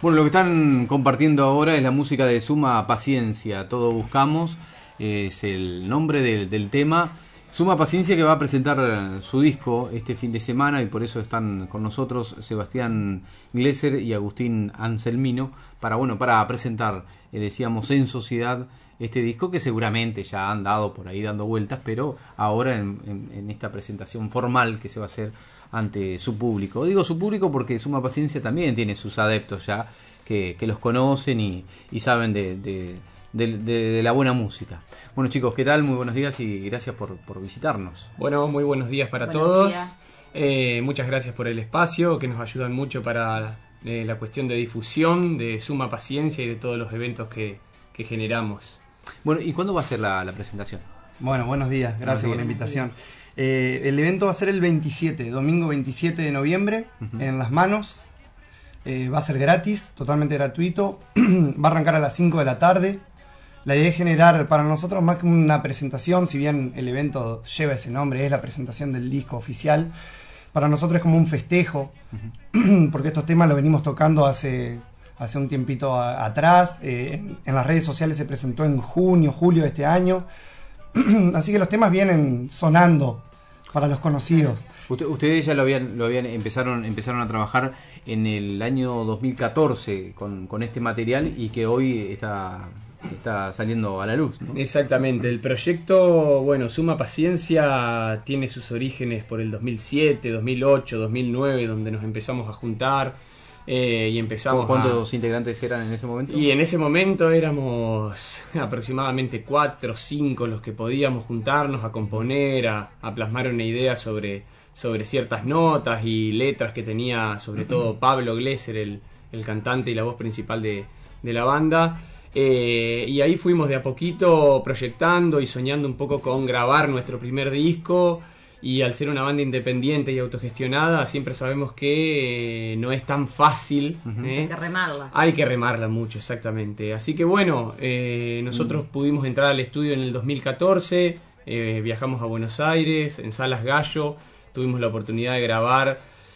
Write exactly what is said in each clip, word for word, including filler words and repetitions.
Bueno, lo que están compartiendo ahora es la música de Suma Paciencia, Todo Buscamos, eh, es el nombre del, del tema. Suma Paciencia, que va a presentar su disco este fin de semana, y por eso están con nosotros Sebastián Glesser y Agustín Anselmino para, bueno, para presentar, eh, decíamos, en sociedad este disco que seguramente ya han dado por ahí dando vueltas, pero ahora en, en, en esta presentación formal que se va a hacer ante su público. Digo su público porque Suma Paciencia también tiene sus adeptos ya que, que los conocen y, y saben de, de, de, de, de la buena música. Bueno, chicos, ¿qué tal? Muy buenos días y gracias por, por visitarnos. Bueno, muy buenos días para buenos todos. Días. Eh, muchas gracias por el espacio, que nos ayudan mucho para eh, la cuestión de difusión de Suma Paciencia y de todos los eventos que, que generamos. Bueno, ¿y cuándo va a ser la, la presentación? Bueno, buenos días, gracias Buenos por la días. invitación. Eh, el evento va a ser el veintisiete, domingo veintisiete de noviembre, uh-huh. en Las Manos. Eh, va a ser gratis, totalmente gratuito. Va a arrancar a las cinco de la tarde. La idea es generar para nosotros más que una presentación, si bien el evento lleva ese nombre, es la presentación del disco oficial. Para nosotros es como un festejo, uh-huh. porque estos temas los venimos tocando hace, hace un tiempito a, atrás. Eh, en, en las redes sociales se presentó en junio, julio de este año. Así que los temas vienen sonando para los conocidos. Usted, ustedes ya lo habían, lo habían empezaron, empezaron a trabajar en el año dos mil catorce con, con este material y que hoy está, está saliendo a la luz, ¿no? Exactamente, el proyecto, bueno, Suma Paciencia tiene sus orígenes por el dos mil siete, dos mil ocho, dos mil nueve, donde nos empezamos a juntar. Eh, y empezamos ¿Cuántos a... integrantes eran en ese momento? Y en ese momento éramos aproximadamente cuatro o cinco los que podíamos juntarnos a componer, a, a plasmar una idea sobre, sobre ciertas notas y letras que tenía sobre todo Pablo Glesser, el, el cantante y la voz principal de, de la banda. Eh, y ahí fuimos de a poquito proyectando y soñando un poco con grabar nuestro primer disco. Y al ser una banda independiente y autogestionada, siempre sabemos que eh, no es tan fácil. Uh-huh. ¿eh? Hay que remarla. Hay que remarla mucho, exactamente. Así que bueno, eh, nosotros uh-huh. pudimos entrar al estudio en el dos mil catorce, eh, viajamos a Buenos Aires, en Salas Gallo, tuvimos la oportunidad de grabar,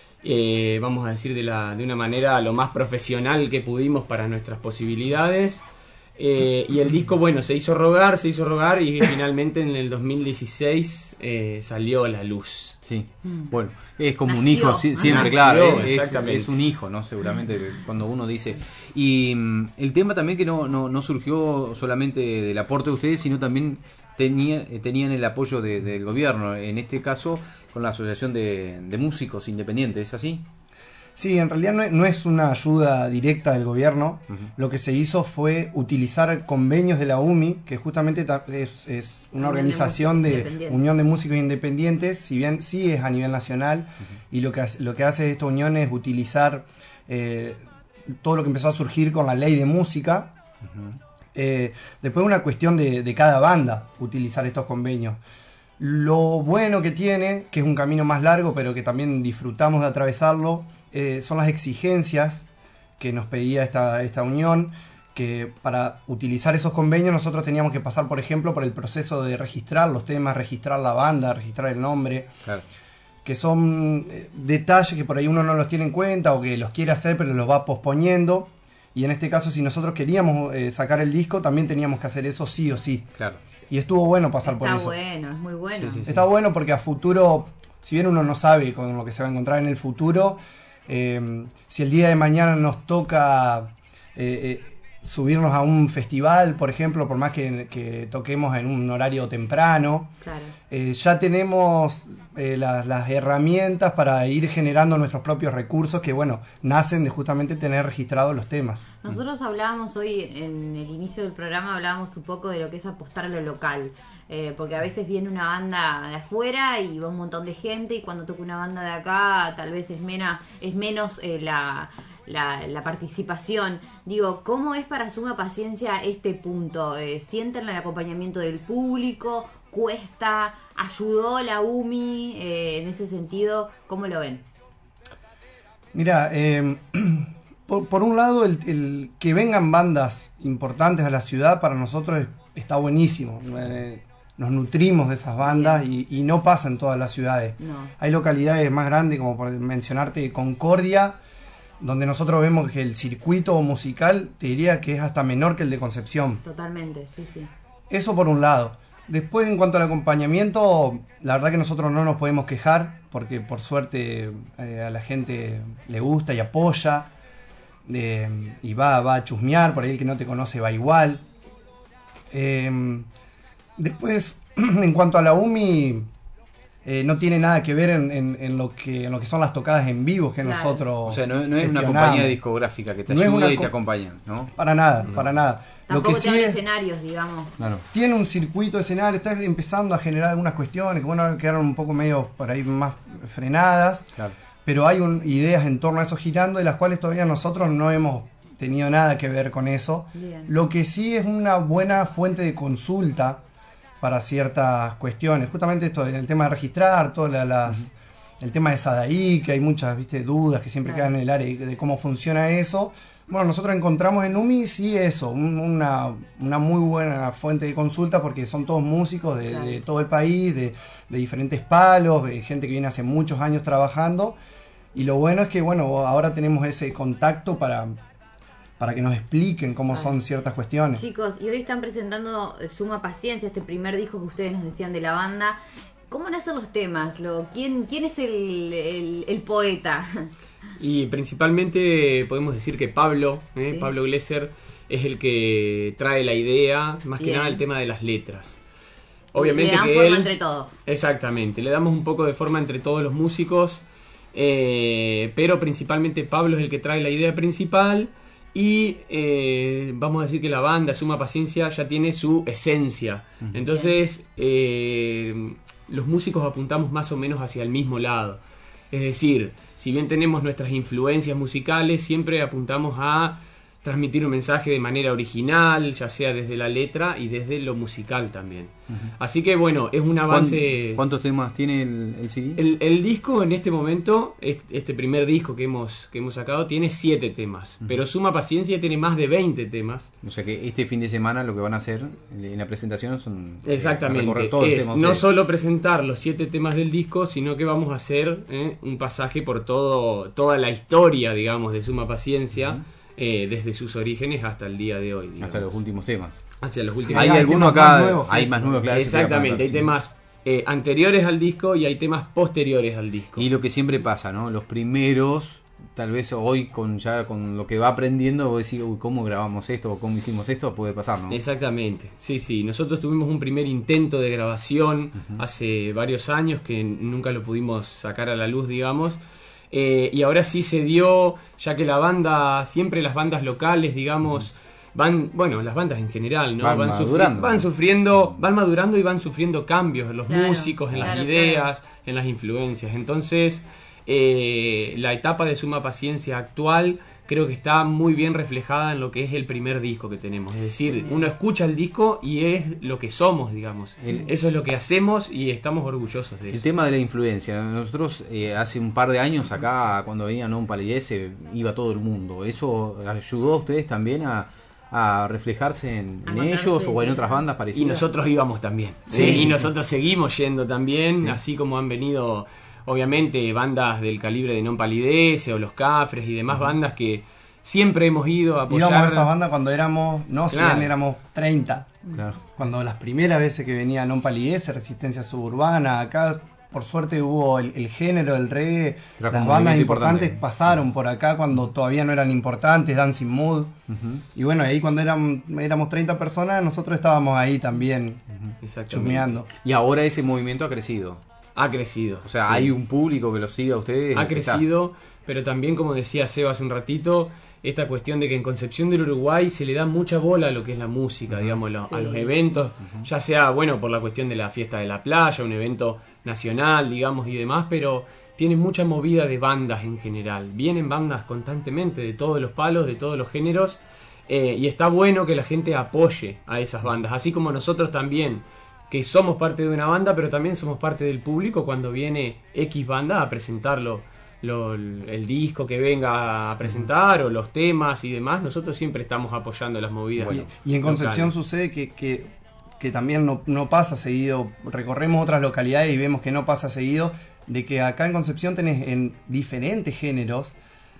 eh, vamos a decir, de, la, de una manera lo más profesional que pudimos para nuestras posibilidades. Eh, y el disco, bueno, se hizo rogar, se hizo rogar y finalmente en el dos mil dieciséis eh, salió a la luz. Sí, bueno, es como Nació. un hijo, sí, siempre, Nació, claro, es, exactamente. es un hijo, ¿no? Seguramente cuando uno dice. Y mm, el tema también que no, no, no surgió solamente del aporte de ustedes, sino también tenía, tenían el apoyo de, del gobierno, en este caso con la Asociación de, de Músicos Independientes, ¿es así? Sí, en realidad no es, no es una ayuda directa del gobierno. Uh-huh. Lo que se hizo fue utilizar convenios de la U M I, que justamente es, es una Unión organización de, de Unión de Músicos Independientes, si bien sí es a nivel nacional, uh-huh. y lo que, hace, lo que hace esta unión es utilizar eh, todo lo que empezó a surgir con la ley de música. Uh-huh. Eh, después una cuestión de, de cada banda utilizar estos convenios. Lo bueno que tiene, que es un camino más largo, pero que también disfrutamos de atravesarlo, eh, son las exigencias que nos pedía esta, esta unión, que para utilizar esos convenios nosotros teníamos que pasar, por ejemplo, por el proceso de registrar los temas, registrar la banda, registrar el nombre, claro. que son eh, detalles que por ahí uno no los tiene en cuenta o que los quiere hacer pero los va posponiendo. Y en este caso, si nosotros queríamos eh, sacar el disco, también teníamos que hacer eso sí o sí. Claro. Y estuvo bueno pasar Está por eso. Está bueno, es muy bueno. Sí, sí, sí. Está bueno porque a futuro, si bien uno no sabe con lo que se va a encontrar en el futuro, eh, si el día de mañana nos toca eh, eh, subirnos a un festival, por ejemplo, por más que, que toquemos en un horario temprano, Claro. eh, ya tenemos eh, las, las herramientas para ir generando nuestros propios recursos que, bueno, nacen de justamente tener registrados los temas. Nosotros hablábamos hoy, en el inicio del programa, hablábamos un poco de lo que es apostar a lo local. Eh, porque a veces viene una banda de afuera y va un montón de gente, y cuando toca una banda de acá tal vez es, mena, es menos eh, la, la, la participación. Digo, ¿cómo es para Suma Paciencia este punto? Eh, ¿Sienten el acompañamiento del público? ¿Cuesta? ¿Ayudó la U M I eh, en ese sentido? ¿Cómo lo ven? Mira, eh, por, por un lado, el, el que vengan bandas importantes a la ciudad para nosotros es, está buenísimo. Eh, nos nutrimos de esas bandas y, y no pasa en todas las ciudades. No. Hay localidades más grandes, como por mencionarte Concordia, donde nosotros vemos que el circuito musical, te diría que es hasta menor que el de Concepción. Totalmente, sí, sí. Eso por un lado. Después, en cuanto al acompañamiento, la verdad que nosotros no nos podemos quejar, porque por suerte eh, a la gente le gusta y apoya, eh, y va, va a chusmear, por ahí el que no te conoce va igual. Eh, después, en cuanto a la U M I, eh, no tiene nada que ver en, en, en, lo que, en lo que son las tocadas en vivo que Claro. nosotros O sea, no, no es una gestionamos. compañía discográfica que te No es ayuda una y co- te acompaña, ¿no? Para nada, para nada. Lo Tampoco que te sí dan es, escenarios, digamos. Claro. tiene un circuito escenario, está empezando a generar algunas cuestiones que bueno, ahora quedaron un poco medio por ahí más frenadas, Claro. pero hay un, ideas en torno a eso girando, de las cuales todavía nosotros no hemos tenido nada que ver con eso. Bien. Lo que sí es una buena fuente de consulta para ciertas cuestiones, justamente esto del tema de registrar, todo la- las, uh-huh. el tema de Sadaí, que hay muchas, viste, dudas que siempre Claro. quedan en el área de, de cómo funciona eso. Bueno, nosotros encontramos en U M I sí eso, un- una, una muy buena fuente de consulta porque son todos músicos de, Claro. de todo el país, de, de diferentes palos, de gente que viene hace muchos años trabajando. Y lo bueno es que bueno, ahora tenemos ese contacto para, para que nos expliquen cómo Claro. son ciertas cuestiones. Chicos, y hoy están presentando eh, Suma Paciencia, este primer disco que ustedes nos decían de la banda. ¿Cómo nacen los temas? Lo, ¿quién, ¿Quién es el, el, el poeta? Y principalmente podemos decir que Pablo, ¿eh? Sí. Pablo Glesser, es el que trae la idea, más que Bien. nada el tema de las letras. Le Obviamente dan que forma él... entre todos. Exactamente, le damos un poco de forma entre todos los músicos, eh, pero principalmente Pablo es el que trae la idea principal y eh, vamos a decir que la banda Suma Paciencia ya tiene su esencia. Uh-huh. Entonces eh, los músicos apuntamos más o menos hacia el mismo lado. Es decir, si bien tenemos nuestras influencias musicales, siempre apuntamos a transmitir un mensaje de manera original, ya sea desde la letra y desde lo musical también. Uh-huh. Así que bueno, es un avance... ¿Cuántos temas tiene el, el C D? El, el disco en este momento, este primer disco que hemos, que hemos sacado, tiene siete temas, uh-huh. pero Suma Paciencia tiene más de veinte temas. O sea que este fin de semana lo que van a hacer en la presentación son... Exactamente, eh, recorrer todos es los temas no ustedes. solo presentar los siete temas del disco, sino que vamos a hacer eh, un pasaje por todo, toda la historia, digamos, de Suma Paciencia, uh-huh. Eh, desde sus orígenes hasta el día de hoy, digamos. Hasta los últimos temas. Hacia los últimos. ¿Hay hay alguno temas acá? más nuevos, hay sí. más nuevos, claro. Exactamente, hay sí. temas eh, anteriores al disco y hay temas posteriores al disco. Y lo que siempre pasa, ¿no? Los primeros, tal vez hoy con ya con lo que va aprendiendo, vos decís, uy, ¿cómo grabamos esto? O ¿cómo hicimos esto? Puede pasar, ¿no? Exactamente, sí, sí. Nosotros tuvimos un primer intento de grabación uh-huh. hace varios años que nunca lo pudimos sacar a la luz, digamos. Eh, y ahora sí se dio, ya que la banda, siempre las bandas locales, digamos, van, bueno, las bandas en general, ¿no? Van, van madurando. Sufri- van sufriendo, van madurando y van sufriendo cambios en los Claro, músicos, en claro, las ideas, claro. en las influencias. Entonces, eh, la etapa de Suma Paciencia actual creo que está muy bien reflejada en lo que es el primer disco que tenemos. Es decir, uno escucha el disco y es lo que somos, digamos. El, eso es lo que hacemos y estamos orgullosos de eso. El tema de la influencia. Nosotros eh, hace un par de años acá, cuando venía Non Palidece, iba todo el mundo. ¿Eso ayudó a ustedes también a, a reflejarse en, en ellos o en otras bandas parecidas? Y nosotros íbamos también. Sí, sí, y sí, nosotros sí. seguimos yendo también, sí. así como han venido... Obviamente bandas del calibre de Non Palidece o Los Cafres y demás uh-huh. bandas que siempre hemos ido a apoyar. Íbamos a esas bandas cuando éramos, no, si claro. bien éramos treinta. Claro. Cuando las primeras veces que venía Non Palidece, Resistencia Suburbana, acá por suerte hubo el, el género del reggae, Trajo las bandas importantes importante. pasaron por acá cuando todavía no eran importantes, Dancing Mood. Uh-huh. Y bueno, ahí cuando eran, éramos treinta personas, nosotros estábamos ahí también uh-huh. chusmeando. Y ahora ese movimiento ha crecido. Ha crecido. O sea, sí. hay un público que los siga a ustedes. Ha crecido, pero también, como decía Seba hace un ratito, esta cuestión de que en Concepción del Uruguay se le da mucha bola a lo que es la música, uh-huh. digamos, lo, sí, a los eventos, uh-huh. ya sea, bueno, por la cuestión de la fiesta de la playa, un evento nacional, digamos, y demás, pero tiene mucha movida de bandas en general. Vienen bandas constantemente de todos los palos, de todos los géneros, eh, y está bueno que la gente apoye a esas bandas, así como nosotros también, que somos parte de una banda, pero también somos parte del público cuando viene X banda a presentarlo, lo, el disco que venga a presentar o los temas y demás. Nosotros siempre estamos apoyando las movidas. Bueno, y en Concepción locales. sucede que, que, que también no, no pasa seguido, recorremos otras localidades y vemos que no pasa seguido, de que acá en Concepción tenés en diferentes géneros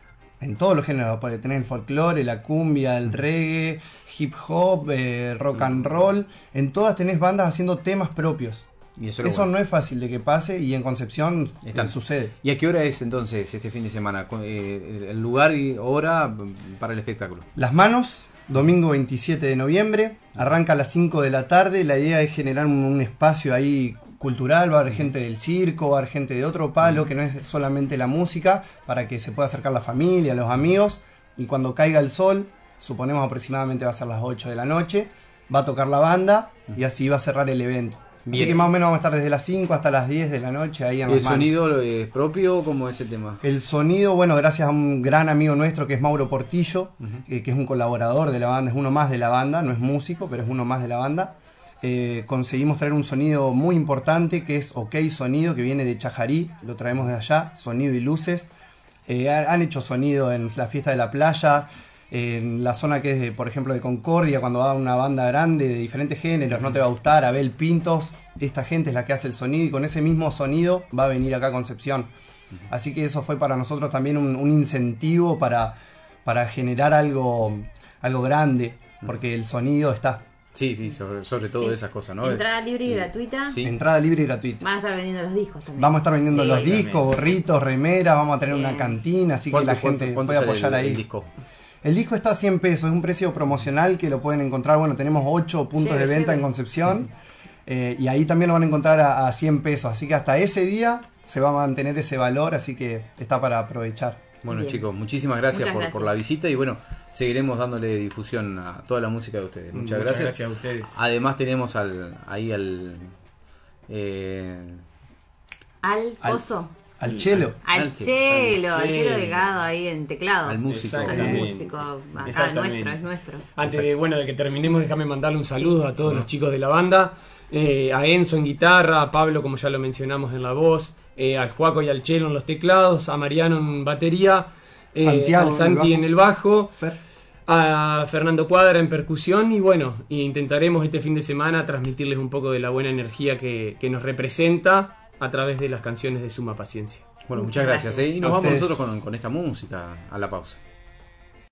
en todos los géneros, porque tenés el folclore, la cumbia, el reggae, hip hop, eh, rock and roll, en todas tenés bandas haciendo temas propios. Y eso eso bueno. no es fácil de que pase y en Concepción Están. sucede. ¿Y a qué hora es entonces este fin de semana? Eh, ¿El lugar y hora para el espectáculo? Las Manos, domingo veintisiete de noviembre, arranca a las cinco de la tarde. La idea es generar un, un espacio ahí cultural, va a haber gente del circo, va a haber gente de otro palo, que no es solamente la música, para que se pueda acercar la familia, los amigos, y cuando caiga el sol, suponemos aproximadamente va a ser las ocho de la noche, va a tocar la banda y así va a cerrar el evento. Bien. Así que más o menos vamos a estar desde las cinco hasta las diez de la noche ahí en ¿El Las Manos. sonido es propio? ¿Cómo es el tema? El sonido, bueno, gracias a un gran amigo nuestro que es Mauro Portillo, uh-huh. eh, que es un colaborador de la banda, es uno más de la banda, no es músico, pero es uno más de la banda. Eh, conseguimos traer un sonido muy importante que es OK Sonido, que viene de Chajarí, lo traemos de allá, sonido y luces. Eh, han hecho sonido en la fiesta de la playa, en la zona que es, de, por ejemplo, de Concordia, cuando va una banda grande de diferentes géneros, No Te Va a Gustar, Abel Pintos, esta gente es la que hace el sonido y con ese mismo sonido va a venir acá a Concepción. Así que eso fue para nosotros también un, un incentivo para, para generar algo, algo grande, porque el sonido está. Sí, sí, sobre, sobre todo Sí. esas cosas, ¿no? Entrada libre y gratuita. Sí. Entrada libre y gratuita. Van a estar vendiendo los discos también. Vamos a estar vendiendo Sí. los discos, gorritos, remeras, vamos a tener Bien. una cantina, así que ¿Cuánto, la gente cuánto, cuánto puede sale apoyar el, ahí. el disco? El disco está a cien pesos, es un precio promocional que lo pueden encontrar, bueno, tenemos ocho puntos Lleve, de venta lleve. en Concepción, eh, y ahí también lo van a encontrar a, a cien pesos, así que hasta ese día se va a mantener ese valor, así que está para aprovechar. Bueno, Bien. chicos, muchísimas gracias Muchas por, gracias. por la visita y bueno, seguiremos dándole difusión a toda la música de ustedes. Muchas, Muchas gracias. gracias a ustedes. Además tenemos al ahí al eh, Al Al- Coso. Al chelo. Al al Chelo, al Chelo. Chelo Delgado ahí en teclados. Al músico. Al Exactamente. músico. Acá, Exactamente. nuestro, es nuestro. Antes de, bueno, de que terminemos, déjame mandarle un saludo a todos los chicos de la banda, eh, a Enzo en guitarra, a Pablo, como ya lo mencionamos, en la voz, eh, al Juaco y al Chelo en los teclados, a Mariano en batería, eh, Santiago al Santi en en el el bajo, Fer. a Fernando Cuadra en percusión y bueno, y intentaremos este fin de semana transmitirles un poco de la buena energía que, que nos representa a través de las canciones de Suma Paciencia. bueno, muchas gracias. ¿eh? Y nos A vamos ustedes. nosotros con, con esta música a la pausa.